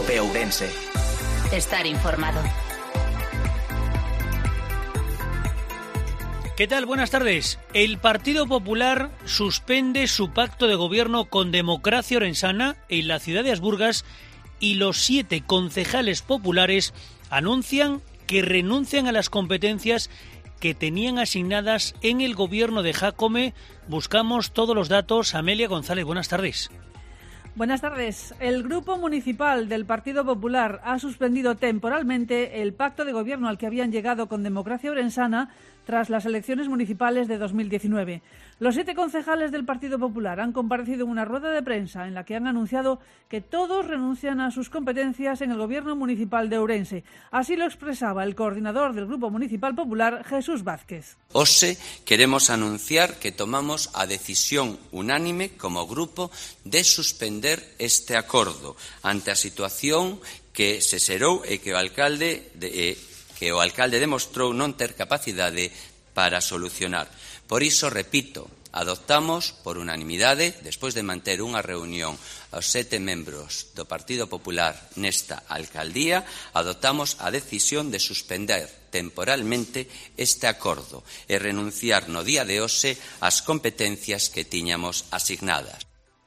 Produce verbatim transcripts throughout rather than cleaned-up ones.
COPE Ourense. Estar informado. ¿Qué tal? Buenas tardes. El Partido Popular suspende su pacto de gobierno con Democracia Orensana en la ciudad de Asburgas y los siete concejales populares anuncian que renuncian a las competencias que tenían asignadas en el gobierno de Jácome. Buscamos todos los datos. Amelia González, buenas tardes. Buenas tardes. El Grupo Municipal del Partido Popular ha suspendido temporalmente el pacto de gobierno al que habían llegado con Democracia Orensana tras las elecciones municipales de dos mil diecinueve. Los siete concejales del Partido Popular han comparecido en una rueda de prensa en la que han anunciado que todos renuncian a sus competencias en el gobierno municipal de Ourense. Así lo expresaba el coordinador del Grupo Municipal Popular, Jesús Vázquez. Hoxe queremos anunciar que tomamos a decisión unánime como grupo de suspender este acordo ante a situación que se xerou e que o alcalde de, eh, que o alcalde demostrou non ter capacidade para solucionar. Por iso, repito, adoptamos por unanimidade, despois de manter unha reunión aos sete membros do Partido Popular nesta alcaldía, adoptamos a decisión de suspender temporalmente este acordo e renunciar no día de hoxe ás competencias que tiñamos asignadas.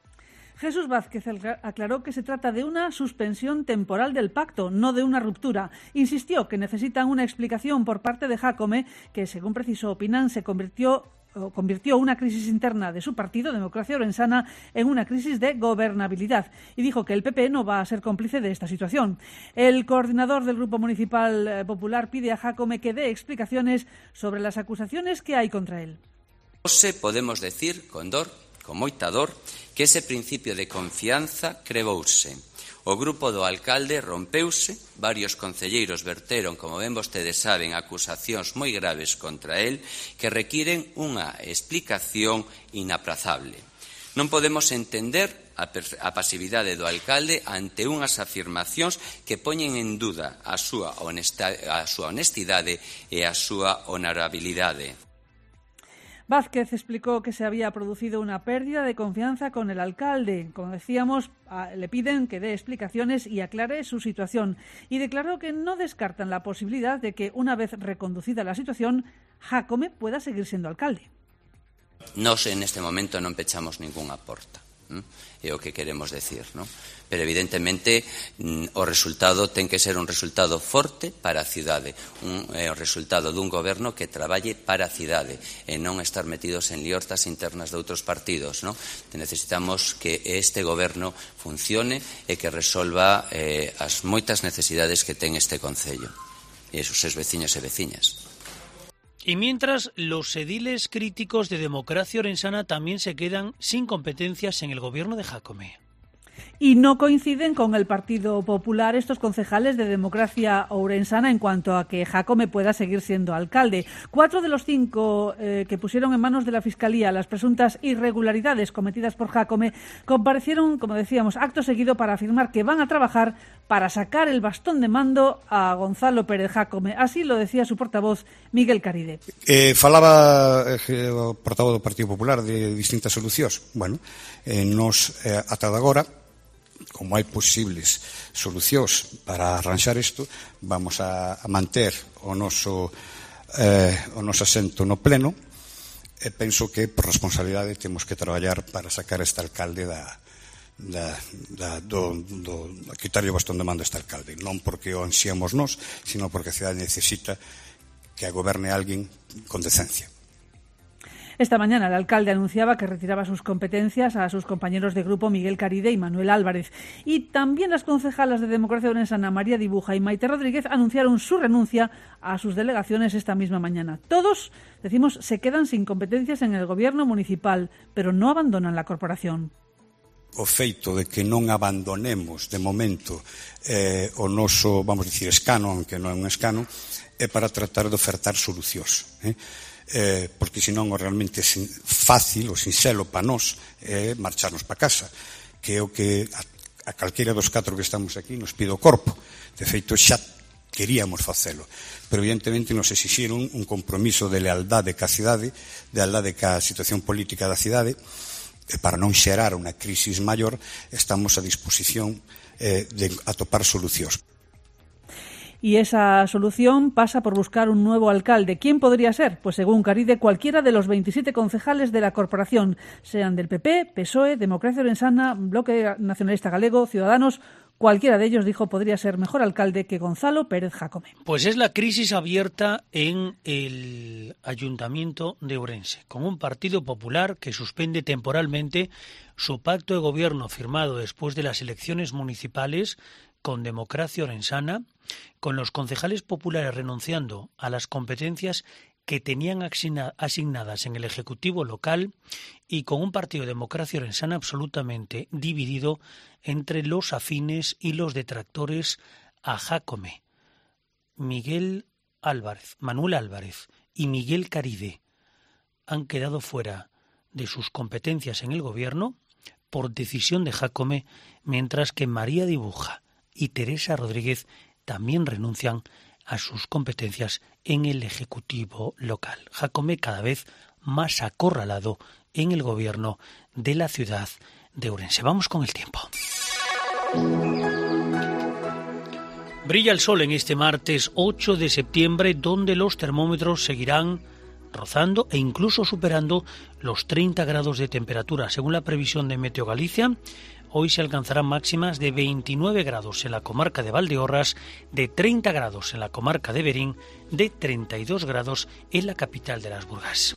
Jesús Vázquez aclaró que se trata de una suspensión temporal del pacto, no de una ruptura. Insistió que necesitan una explicación por parte de Jácome, que, según precisó, opinan, se convirtió, convirtió una crisis interna de su partido, Democracia Orensana, en una crisis de gobernabilidad. Y dijo que el P P no va a ser cómplice de esta situación. El coordinador del Grupo Municipal Popular pide a Jácome que dé explicaciones sobre las acusaciones que hay contra él. Hoxe podemos decir, con dor, con moita dor, que ese principio de confianza crebouse. O grupo do alcalde rompeuse, varios concelleiros verteron, como ben vostedes saben, acusacións moi graves contra el que requiren unha explicación inaprazable. Non podemos entender a, a pasividade do alcalde ante unhas afirmacións que poñen en duda a súa, honesta, a súa honestidade e a súa honorabilidade. Vázquez explicó que se había producido una pérdida de confianza con el alcalde. Como decíamos, le piden que dé explicaciones y aclare su situación. Y declaró que no descartan la posibilidad de que, una vez reconducida la situación, Jácome pueda seguir siendo alcalde. Nos en este momento non pechamos ningunha porta. ¿Mm? É o que queremos decir, ¿no? Pero evidentemente o resultado ten que ser un resultado forte para a cidade, un é o resultado dun goberno que traballe para a cidade e non estar metidos en liortas internas de outros partidos, ¿no? Necesitamos que este goberno funcione e que resolva eh, as moitas necesidades que ten este concello e os seus veciños e veciñas. Y mientras, los ediles críticos de Democracia Orensana también se quedan sin competencias en el gobierno de Jácome. Y no coinciden con el Partido Popular estos concejales de Democracia Orensana en cuanto a que Jácome pueda seguir siendo alcalde. Cuatro de los cinco eh, que pusieron en manos de la Fiscalía las presuntas irregularidades cometidas por Jácome comparecieron, como decíamos, acto seguido para afirmar que van a trabajar para sacar el bastón de mando a Gonzalo Pérez Jácome. Así lo decía su portavoz, Miguel Caride. Eh, falaba eh, o portavoz do Partido Popular de distintas solucións. Bueno, eh, nos eh, ata agora, como hai posibles solucións para arranxar isto, vamos a, a manter o noso, eh, o noso asento no pleno e penso que por responsabilidade temos que traballar para sacar este alcalde da, da, da, do, do, do quitarlle o bastón de mando a este alcalde, non porque o ansiamos nós, sino porque a cidade necesita que a goberne alguén con decencia. Esta mañana el alcalde anunciaba que retiraba sus competencias a sus compañeros de grupo Miguel Caride y Manuel Álvarez. Y también las concejalas de Democracia Orensana, María Dibuja y Maite Rodríguez, anunciaron su renuncia a sus delegaciones esta misma mañana. Todos, decimos, se quedan sin competencias en el gobierno municipal, pero no abandonan la corporación. O feito de que non abandonemos de momento eh, o noso, vamos dicir, escano, aunque non é un escano, é para tratar de ofertar solucións. Eh? Eh, porque senón o realmente fácil, o sinxelo para nós é marcharnos para casa, que é o que a, a calquera dos catro que estamos aquí nos pide o corpo. De feito, xa queríamos facelo, pero evidentemente nos exixiron un compromiso de lealdade ca cidade, de lealdade ca situación política da cidade, E para non xerar unha crisis maior, estamos a disposición eh, de atopar solucións. Y esa solución pasa por buscar un nuevo alcalde. ¿Quién podría ser? Pues según Caride, cualquiera de los veintisiete concejales de la corporación, sean del P P, P S O E, Democracia Ourensana, Bloque Nacionalista Galego, Ciudadanos. Cualquiera de ellos, dijo, podría ser mejor alcalde que Gonzalo Pérez Jácome. Pues es la crisis abierta en el Ayuntamiento de Ourense, con un Partido Popular que suspende temporalmente su pacto de gobierno firmado después de las elecciones municipales con Democracia Ourensana, con los concejales populares renunciando a las competencias que tenían asignadas en el Ejecutivo local y con un partido de Democracia Ourensana absolutamente dividido entre los afines y los detractores a Jácome. Miguel Álvarez, Manuel Álvarez y Miguel Caride han quedado fuera de sus competencias en el gobierno por decisión de Jácome, mientras que María Dibuja y Teresa Rodríguez también renuncian a sus competencias en el Ejecutivo local. Jácome cada vez más acorralado en el gobierno de la ciudad de Ourense. Vamos con el tiempo. Brilla el sol en este martes ocho de septiembre, donde los termómetros seguirán rozando e incluso superando los treinta grados de temperatura. Según la previsión de Meteo Galicia, hoy se alcanzarán máximas de veintinueve grados en la comarca de Valdeorras, de treinta grados en la comarca de Verín, de treinta y dos grados en la capital de las Burgas.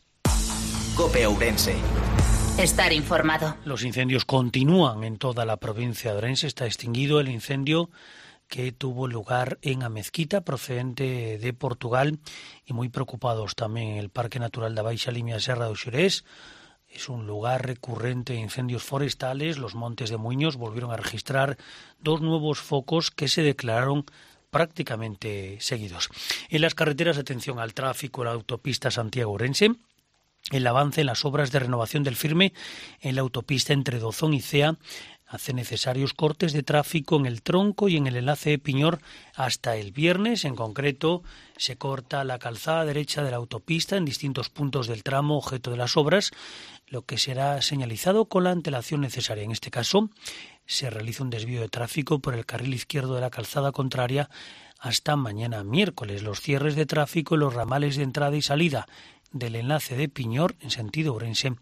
COPE Ourense. Estar informado. Los incendios continúan en toda la provincia de Ourense. Está extinguido el incendio que tuvo lugar en Amezquita, procedente de Portugal, y muy preocupados también en el Parque Natural da Baixa Limia Serra do Xurés. Es un lugar recurrente de incendios forestales. Los Montes de Muiños volvieron a registrar dos nuevos focos que se declararon prácticamente seguidos. En las carreteras, atención al tráfico en la autopista Santiago-Ourense. El avance en las obras de renovación del firme en la autopista entre Dozón y Cea hace necesarios cortes de tráfico en el tronco y en el enlace de Piñor hasta el viernes. En concreto, se corta la calzada derecha de la autopista en distintos puntos del tramo objeto de las obras, lo que será señalizado con la antelación necesaria. En este caso, se realiza un desvío de tráfico por el carril izquierdo de la calzada contraria hasta mañana miércoles. Los cierres de tráfico en los ramales de entrada y salida del enlace de Piñor en sentido Ourense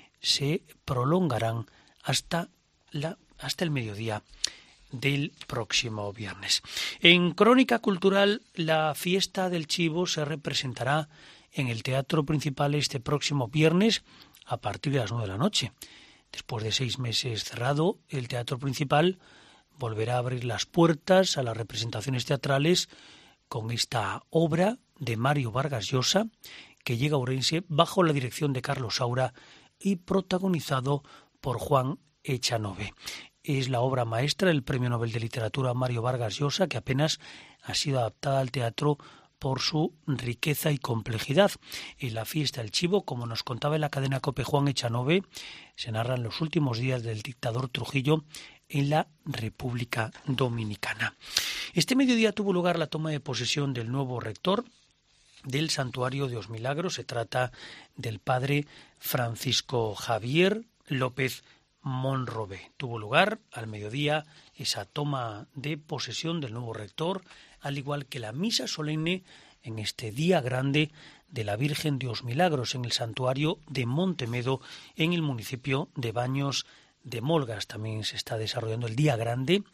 se prolongarán hasta la hasta el mediodía del próximo viernes. En Crónica Cultural, la fiesta del Chivo se representará en el Teatro Principal este próximo viernes a partir de las nueve de la noche. Después de seis meses cerrado, el Teatro Principal volverá a abrir las puertas a las representaciones teatrales con esta obra de Mario Vargas Llosa, que llega a Ourense bajo la dirección de Carlos Saura y protagonizado por Juan Echanove. Es la obra maestra del Premio Nobel de Literatura Mario Vargas Llosa, que apenas ha sido adaptada al teatro por su riqueza y complejidad. En la fiesta del Chivo, como nos contaba en la cadena COPE Juan Echanove, se narran los últimos días del dictador Trujillo en la República Dominicana. Este mediodía tuvo lugar la toma de posesión del nuevo rector del Santuario de los Milagros. Se trata del padre Francisco Javier López Monrobé. Tuvo lugar al mediodía esa toma de posesión del nuevo rector, al igual que la misa solemne en este día grande de la Virgen de los Milagros en el santuario de Montemedo, en el municipio de Baños de Molgas. También se está desarrollando el día grande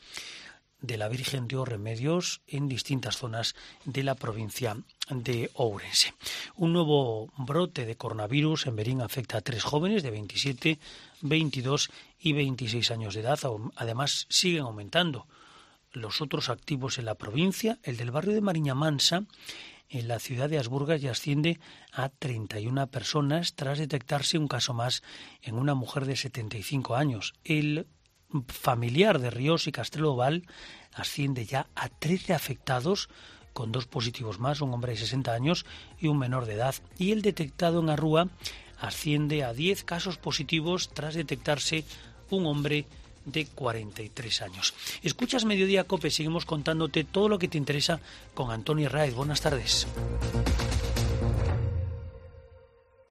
de la Virgen de los Remedios en distintas zonas de la provincia de Ourense. Un nuevo brote de coronavirus en Verín afecta a tres jóvenes de veintisiete, veintidós y veintiséis años de edad. Además, siguen aumentando los otros activos en la provincia. El del barrio de Mariña Mansa, en la ciudad de Asburgas, ya asciende a treinta y una personas tras detectarse un caso más en una mujer de setenta y cinco años. El familiar de Ríos y Castrelo Val asciende ya a trece afectados, con dos positivos más, un hombre de sesenta años y un menor de edad. Y el detectado en Arrúa asciende a diez casos positivos tras detectarse un hombre de cuarenta y tres años. Escuchas Mediodía COPE, seguimos contándote todo lo que te interesa con Antonio Raez. Buenas tardes.